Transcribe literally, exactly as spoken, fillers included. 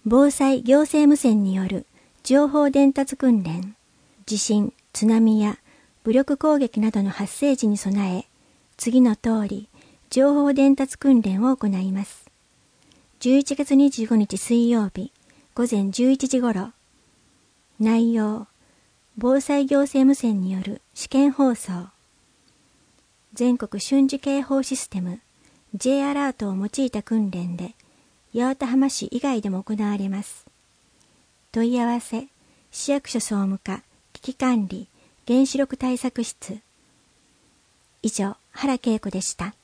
防災行政無線による情報伝達訓練、地震、津波や武力攻撃などの発生時に備え、次の通り情報伝達訓練を行います。じゅういちがつにじゅうごにち水曜日午前じゅういちじ頃、内容、防災行政無線による試験放送、全国瞬時警報システム J アラートを用いた訓練で、八幡浜市以外でも行われます。問い合わせ、市役所総務課危機管理原子力対策室。以上、原恵子でした。